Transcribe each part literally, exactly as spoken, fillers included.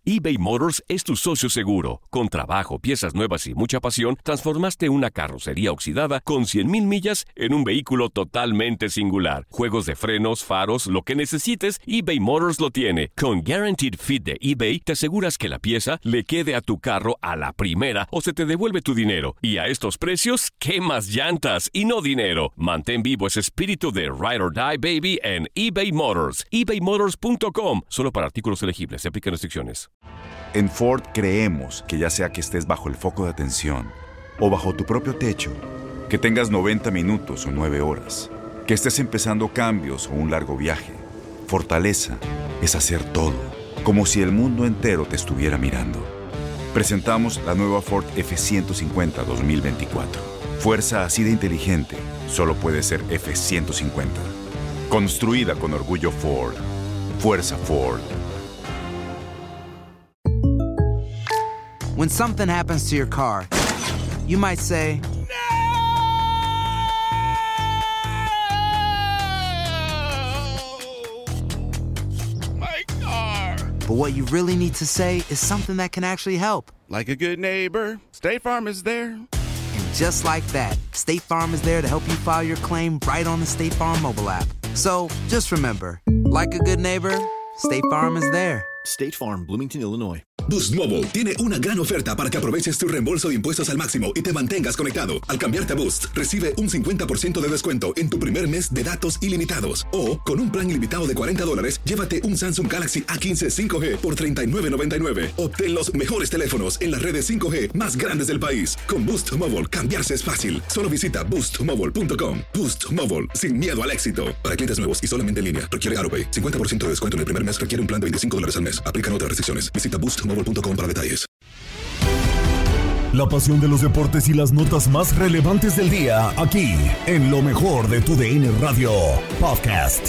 eBay Motors es tu socio seguro. Con trabajo, piezas nuevas y mucha pasión, transformaste una carrocería oxidada con cien mil millas en un vehículo totalmente singular. Juegos de frenos, faros, lo que necesites, eBay Motors lo tiene. Con Guaranteed Fit de eBay, te aseguras que la pieza le quede a tu carro a la primera o se te devuelve tu dinero. Y a estos precios, ¿qué más llantas y no dinero? Mantén vivo ese espíritu de Ride or Die, baby, en eBay Motors. ebay motors punto com. Solo para artículos elegibles. Se aplican restricciones. En Ford creemos que ya sea que estés bajo el foco de atención o bajo tu propio techo, que tengas noventa minutos o nueve horas, que estés empezando cambios o un largo viaje, fortaleza es hacer todo, como si el mundo entero te estuviera mirando. Presentamos la nueva Ford F ciento cincuenta dos mil veinticuatro. Fuerza así de inteligente solo puede ser F ciento cincuenta. Construida con orgullo Ford. Fuerza Ford. When something happens to your car, you might say, "No! My car!" But what you really need to say is something that can actually help. Like a good neighbor, State Farm is there. And just like that, State Farm is there to help you file your claim right on the State Farm mobile app. So just remember, like a good neighbor, State Farm is there. State Farm, Bloomington, Illinois. Boost Mobile tiene una gran oferta para que aproveches tu reembolso de impuestos al máximo y te mantengas conectado. Al cambiarte a Boost, recibe un cincuenta por ciento de descuento en tu primer mes de datos ilimitados. O, con un plan ilimitado de cuarenta dólares, llévate un Samsung Galaxy A quince cinco G por treinta y nueve noventa y nueve. Obtén los mejores teléfonos en las redes cinco G más grandes del país. Con Boost Mobile, cambiarse es fácil. Solo visita boost mobile punto com. Boost Mobile, sin miedo al éxito. Para clientes nuevos y solamente en línea, requiere AutoPay. cincuenta por ciento de descuento en el primer mes requiere un plan de veinticinco dólares al mes. Aplican otras restricciones. Visita boost mobile punto com para detalles. La pasión de los deportes y las notas más relevantes del día, aquí, en lo mejor de tu D N Radio Podcast.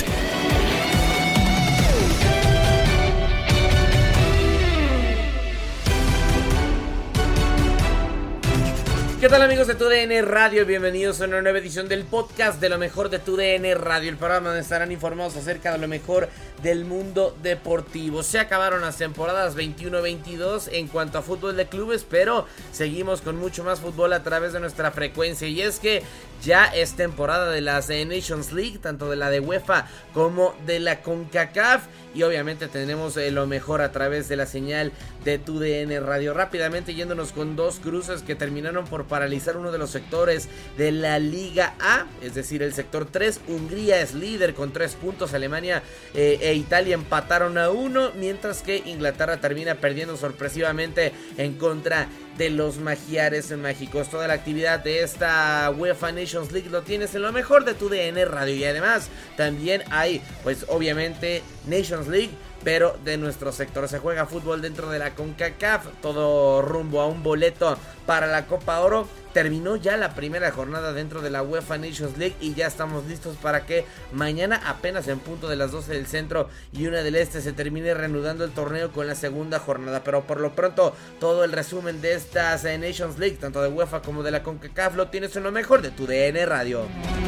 ¿Qué tal, amigos de tu D N Radio? Bienvenidos a una nueva edición del podcast de lo mejor de tu D N Radio, el programa donde estarán informados acerca de lo mejor del mundo deportivo. Se acabaron las temporadas veintiuno veintidós en cuanto a fútbol de clubes, pero seguimos con mucho más fútbol a través de nuestra frecuencia, y es que ya es temporada de las Nations League, tanto de la de UEFA como de la CONCACAF, y obviamente tenemos eh, lo mejor a través de la señal de tu D N Radio. Rápidamente yéndonos con dos cruces que terminaron por paralizar uno de los sectores de la Liga A, es decir, el sector tres. Hungría es líder con tres puntos, Alemania eh, e Italia empataron a uno, mientras que Inglaterra termina perdiendo sorpresivamente en contra de los magiares mágicos. Toda la actividad de esta UEFA Nations League lo tienes en lo mejor de tu D N Radio, y además también hay, pues obviamente, Nations League, pero de nuestro sector. Se juega fútbol dentro de la CONCACAF, todo rumbo a un boleto para la Copa Oro. Terminó ya la primera jornada dentro de la UEFA Nations League y ya estamos listos para que mañana, apenas en punto de las doce del centro y una del este, se termine reanudando el torneo con la segunda jornada. Pero por lo pronto, todo el resumen de estas eh, Nations League, tanto de UEFA como de la CONCACAF, lo tienes en lo mejor de tu D N Radio.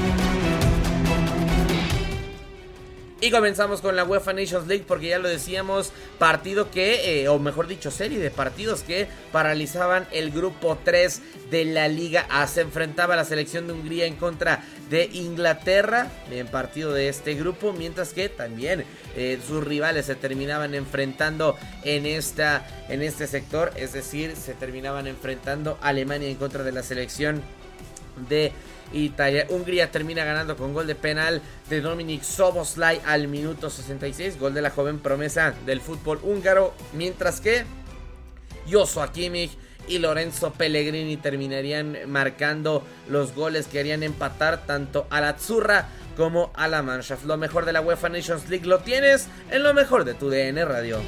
Y comenzamos con la UEFA Nations League, porque ya lo decíamos, partido que, eh, o mejor dicho, serie de partidos que paralizaban el grupo tres de la Liga A. Se enfrentaba la selección de Hungría en contra de Inglaterra en partido de este grupo, mientras que también eh, sus rivales se terminaban enfrentando en, esta, en este sector, es decir, se terminaban enfrentando Alemania en contra de la selección de Italia. Hungría termina ganando con gol de penal de Dominik Szoboszlai al minuto sesenta y seis, gol de la joven promesa del fútbol húngaro, mientras que Joshua Kimmich y Lorenzo Pellegrini terminarían marcando los goles que harían empatar tanto a la Azzurra como a la Mannschaft. Lo mejor de la UEFA Nations League lo tienes en lo mejor de tu D N Radio.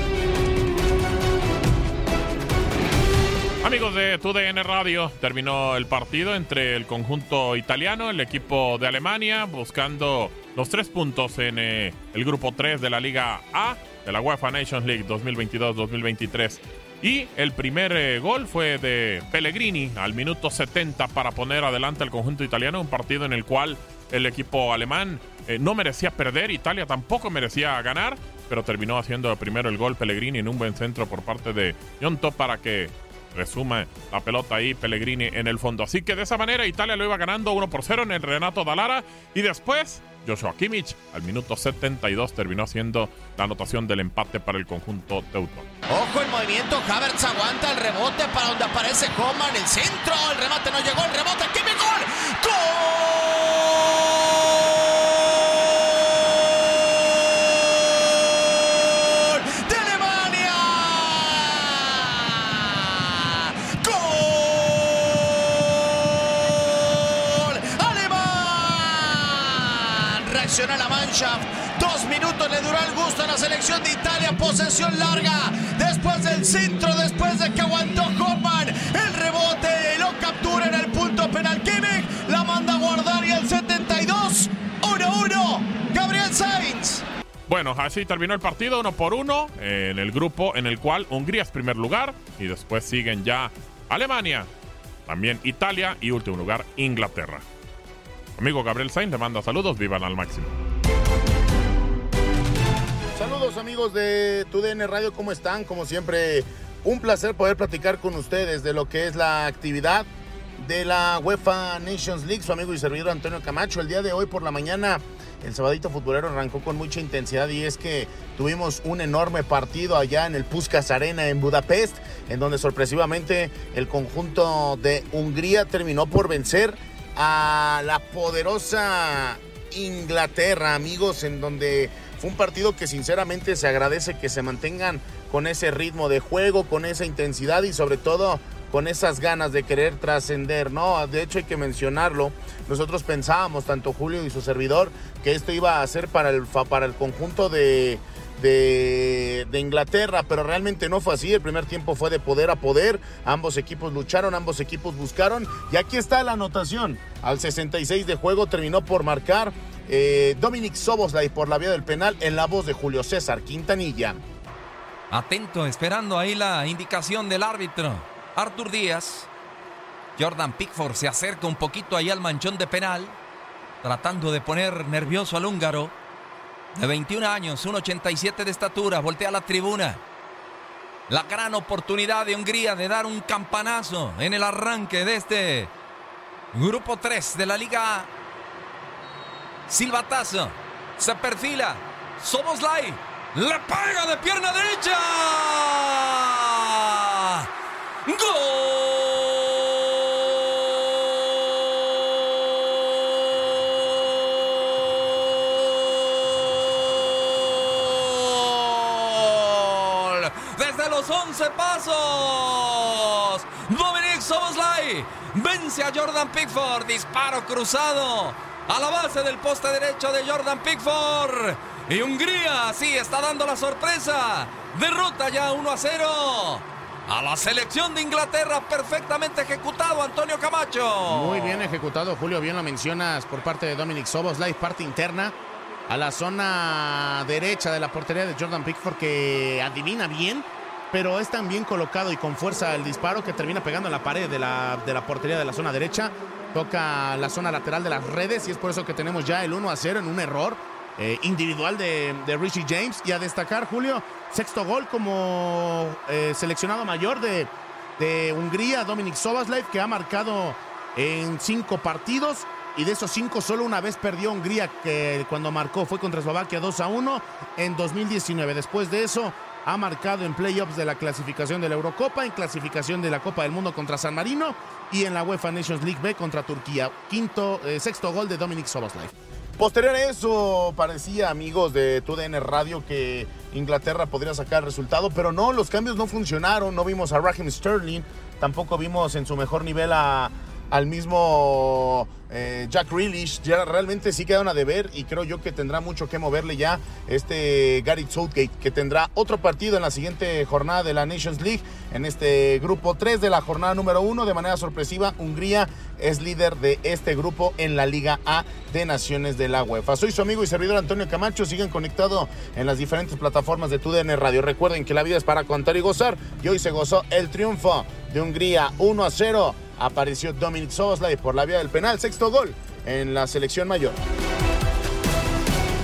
Amigos de tu D N Radio, terminó el partido entre el conjunto italiano, el equipo de Alemania, buscando los tres puntos en eh, el grupo tres de la Liga A de la UEFA Nations League dos mil veintidós dos mil veintitrés. Y el primer eh, gol fue de Pellegrini al minuto setenta para poner adelante al conjunto italiano, un partido en el cual el equipo alemán eh, no merecía perder, Italia tampoco merecía ganar, pero terminó haciendo primero el gol Pellegrini en un buen centro por parte de Gnonto para que resuma la pelota ahí Pellegrini en el fondo. Así que de esa manera Italia lo iba ganando uno por cero en el Renato Dallara, y después Joshua Kimmich al minuto setenta y dos terminó haciendo la anotación del empate para el conjunto teutón. Ojo el movimiento, Havertz aguanta el rebote para donde aparece Coman, el centro, el remate no llegó, el rebote, Kimmich, gol, ¡gol! Reacciona la Mannschaft. Dos minutos le duró el gusto a la selección de Italia. Posesión larga. Después del centro, después de que aguantó Hoffman. El rebote lo captura en el punto penal. Kimmich la manda a guardar y el setenta y dos. uno uno. Gabriel Sainz. Bueno, así terminó el partido, uno por uno, en el grupo en el cual Hungría es primer lugar. Y después siguen ya Alemania, también Italia y último lugar Inglaterra. Amigo Gabriel Sainz le manda saludos, vivan al máximo. Saludos amigos de Tu D N Radio, ¿cómo están? Como siempre, un placer poder platicar con ustedes de lo que es la actividad de la UEFA Nations League. Su amigo y servidor Antonio Camacho. El día de hoy por la mañana, el sabadito futbolero arrancó con mucha intensidad, y es que tuvimos un enorme partido allá en el Puskás Arena en Budapest, en donde sorpresivamente el conjunto de Hungría terminó por vencer a la poderosa Inglaterra, amigos, en donde fue un partido que sinceramente se agradece que se mantengan con ese ritmo de juego, con esa intensidad y sobre todo con esas ganas de querer trascender, ¿no? De hecho hay que mencionarlo, nosotros pensábamos, tanto Julio y su servidor, que esto iba a ser para el, para el conjunto de De, de Inglaterra, pero realmente no fue así. El primer tiempo fue de poder a poder, ambos equipos lucharon, ambos equipos buscaron, y aquí está la anotación. Al sesenta y seis de juego terminó por marcar eh, Dominik Szoboszlai por la vía del penal, en la voz de Julio César Quintanilla. Atento, esperando ahí la indicación del árbitro Artur Díaz. Jordan Pickford se acerca un poquito ahí al manchón de penal, tratando de poner nervioso al húngaro de veintiún años, uno ochenta y siete de estatura. Voltea a la tribuna. La gran oportunidad de Hungría de dar un campanazo en el arranque de este grupo tres de la Liga A. Silbatazo. Se perfila. Szoboszlai. Le pega de pierna derecha. ¡Gol! Los once pasos, Dominik Szoboszlai vence a Jordan Pickford. Disparo cruzado a la base del poste derecho de Jordan Pickford, y Hungría sí está dando la sorpresa. Derrota ya uno a cero a la selección de Inglaterra. Perfectamente ejecutado, Antonio Camacho. Muy bien ejecutado, Julio, bien lo mencionas por parte de Dominik Szoboszlai. Parte interna a la zona derecha de la portería de Jordan Pickford, que adivina bien, pero es tan bien colocado y con fuerza el disparo que termina pegando en la pared de la, de la portería de la zona derecha. Toca la zona lateral de las redes, y es por eso que tenemos ya el uno a cero en un error eh, individual de, de Richie James. Y a destacar, Julio, sexto gol como eh, seleccionado mayor de, de Hungría, Dominik Szoboszlai, que ha marcado en cinco partidos, y de esos cinco solo una vez perdió Hungría, que cuando marcó fue contra Eslovaquia dos a uno en dos mil diecinueve. Después de eso ha marcado en playoffs de la clasificación de la Eurocopa, en clasificación de la Copa del Mundo contra San Marino y en la UEFA Nations League B contra Turquía. Quinto, eh, sexto gol de Dominik Szoboszlai. Posterior a eso, parecía, amigos de Tu D N Radio, que Inglaterra podría sacar el resultado, pero no, los cambios no funcionaron. No vimos a Raheem Sterling, tampoco vimos en su mejor nivel a, al mismo eh, Jack Grealish. Ya realmente sí quedaron a deber, y creo yo que tendrá mucho que moverle ya este Gareth Southgate, que tendrá otro partido en la siguiente jornada de la Nations League, en este grupo tres de la jornada número uno. De manera sorpresiva, Hungría es líder de este grupo en la Liga A de Naciones de la UEFA. Soy su amigo y servidor Antonio Camacho. Siguen conectados en las diferentes plataformas de Tu D N Radio. Recuerden que la vida es para contar y gozar, y hoy se gozó el triunfo de Hungría uno a cero. Apareció Dominik Szoboszlai por la vía del penal, sexto gol en la selección mayor.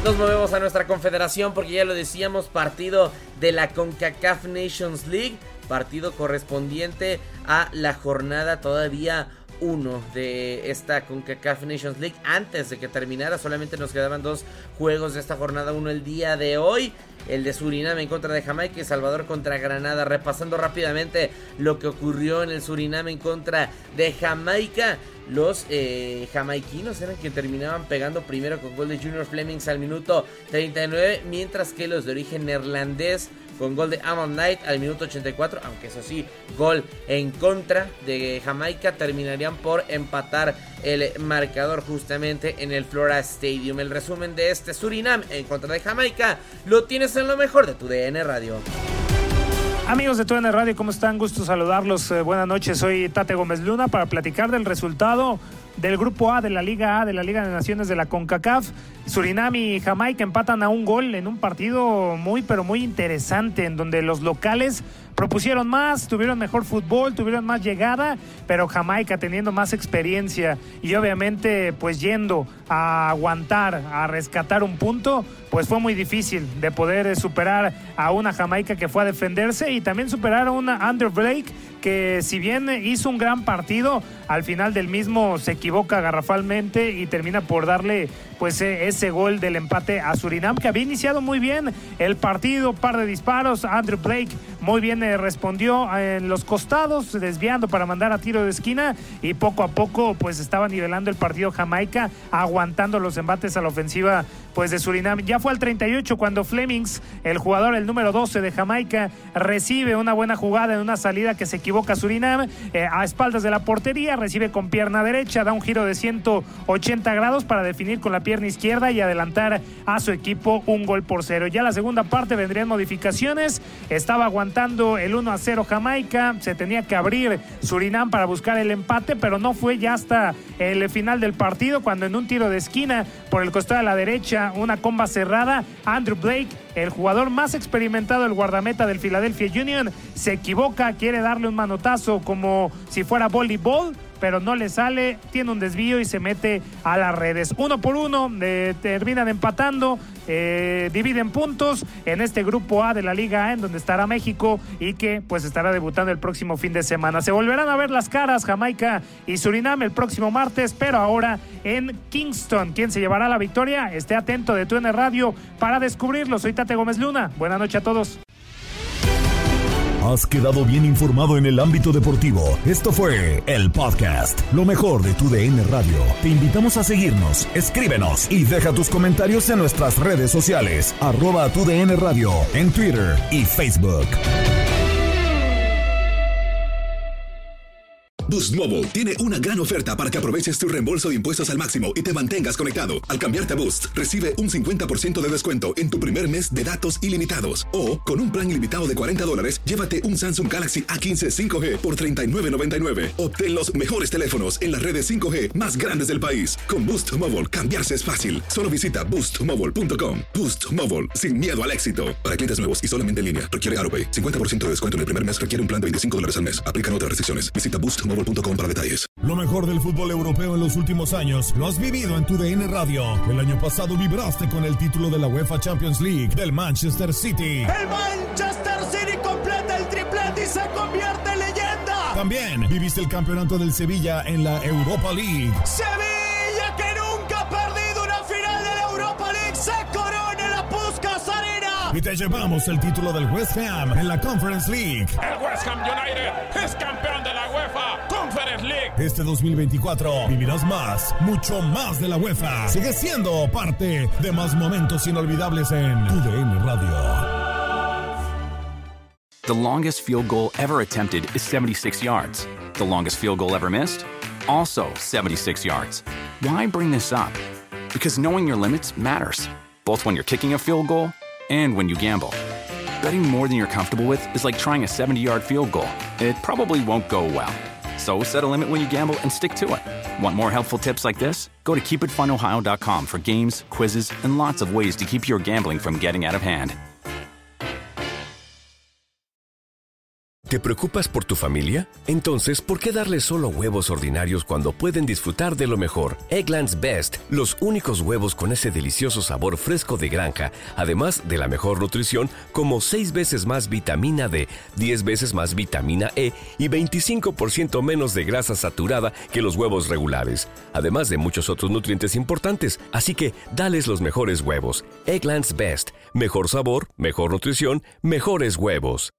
Nos movemos a nuestra confederación porque ya lo decíamos, partido de la CONCACAF Nations League, partido correspondiente a la jornada todavía uno de esta CONCACAF Nations League. Antes de que terminara, solamente nos quedaban dos juegos de esta jornada uno el día de hoy, el de Surinam en contra de Jamaica y Salvador contra Granada. Repasando rápidamente lo que ocurrió en el Surinam en contra de Jamaica, los eh, jamaiquinos eran quienes terminaban pegando primero con gol de Junior Flemings al minuto treinta y nueve, mientras que los de origen neerlandés con gol de Amon Knight al minuto ochenta y cuatro, aunque eso sí, gol en contra de Jamaica, terminarían por empatar el marcador justamente en el Flora Stadium. El resumen de este Surinam en contra de Jamaica lo tienes en lo mejor de tu D N Radio. Amigos de Tu D N Radio, ¿cómo están? Gusto saludarlos. Eh, buenas noches, soy Tate Gómez Luna para platicar del resultado del Grupo A de la Liga A, de la Liga de Naciones de la CONCACAF. Surinam y Jamaica empatan a un gol en un partido muy, pero muy interesante, en donde los locales propusieron más, tuvieron mejor fútbol, tuvieron más llegada, pero Jamaica teniendo más experiencia y obviamente pues yendo a aguantar, a rescatar un punto, pues fue muy difícil de poder superar a una Jamaica que fue a defenderse y también superar a una Andrew Blake que, si bien hizo un gran partido, al final del mismo se equivoca garrafalmente y termina por darle pues ese gol del empate a Surinam, que había iniciado muy bien el partido, par de disparos. Andrew Blake muy bien eh, respondió en los costados, desviando para mandar a tiro de esquina, y poco a poco pues estaba nivelando el partido Jamaica, aguantando los embates a la ofensiva pues de Surinam. Ya fue al treinta y ocho cuando Flemings, el jugador, el número doce de Jamaica, recibe una buena jugada en una salida que se equivoca Surinam, eh, a espaldas de la portería, recibe con pierna derecha, da un giro de ciento ochenta grados para definir con la pierna izquierda y adelantar a su equipo un gol por cero. Ya la segunda parte vendrían modificaciones, estaba aguantando el uno a cero Jamaica, se tenía que abrir Surinam para buscar el empate, pero no fue ya hasta el final del partido cuando en un tiro de esquina por el costado de la derecha, una comba cerrada, Andrew Blake, el jugador más experimentado, el guardameta del Philadelphia Union, se equivoca, quiere darle un manotazo como si fuera voleibol, pero no le sale, tiene un desvío y se mete a las redes. Uno por uno, eh, terminan empatando, eh, dividen puntos en este Grupo A de la Liga A, en donde estará México y que pues estará debutando el próximo fin de semana. Se volverán a ver las caras Jamaica y Surinam el próximo martes, pero ahora en Kingston. ¿Quién se llevará la victoria? Esté atento de Tu D N Radio para descubrirlo. Soy Tate Gómez Luna. Buenas noches a todos. Has quedado bien informado en el ámbito deportivo. Esto fue el podcast, lo mejor de Tu D N Radio. Te invitamos a seguirnos, escríbenos y deja tus comentarios en nuestras redes sociales, arroba Tu D N Radio, en Twitter y Facebook. Boost Mobile tiene una gran oferta para que aproveches tu reembolso de impuestos al máximo y te mantengas conectado. Al cambiarte a Boost, recibe un cincuenta por ciento de descuento en tu primer mes de datos ilimitados. O, con un plan ilimitado de cuarenta dólares, llévate un Samsung Galaxy A quince cinco G por treinta y nueve noventa y nueve. Obtén los mejores teléfonos en las redes cinco G más grandes del país. Con Boost Mobile, cambiarse es fácil. Solo visita boost mobile punto com. Boost Mobile, sin miedo al éxito. Para clientes nuevos y solamente en línea, requiere AutoPay. cincuenta por ciento de descuento en el primer mes, requiere un plan de veinticinco dólares al mes. Aplican otras restricciones. Visita boost mobile punto com para detalles. Lo mejor del fútbol europeo en los últimos años lo has vivido en Tu D N Radio. El año pasado vibraste con el título de la UEFA Champions League del Manchester City. El Manchester City completa el triplete y se convierte en leyenda. También viviste el campeonato del Sevilla en la Europa League. Sevilla, que nunca ha perdido una final de la Europa League, se corona en la Puskás Arena. Y te llevamos el título del West Ham en la Conference League. El West Ham United es campeón de la UEFA Conference League. Este dos mil veinticuatro vivirás más, mucho más de la UEFA. Sigue siendo parte de más momentos inolvidables en Tu D N Radio. The longest field goal ever attempted is seventy-six yards. The longest field goal ever missed? Also seventy-six yards. Why bring this up? Because knowing your limits matters, both when you're kicking a field goal and when you gamble. Betting more than you're comfortable with is like trying a seventy-yard field goal. It probably won't go well. So set a limit when you gamble and stick to it. Want more helpful tips like this? Go to keep it fun ohio dot com for games, quizzes, and lots of ways to keep your gambling from getting out of hand. ¿Te preocupas por tu familia? Entonces, ¿por qué darles solo huevos ordinarios cuando pueden disfrutar de lo mejor? Eggland's Best, los únicos huevos con ese delicioso sabor fresco de granja, además de la mejor nutrición, como seis veces más vitamina D, diez veces más vitamina E y veinticinco por ciento menos de grasa saturada que los huevos regulares, además de muchos otros nutrientes importantes. Así que, dales los mejores huevos. Eggland's Best, mejor sabor, mejor nutrición, mejores huevos.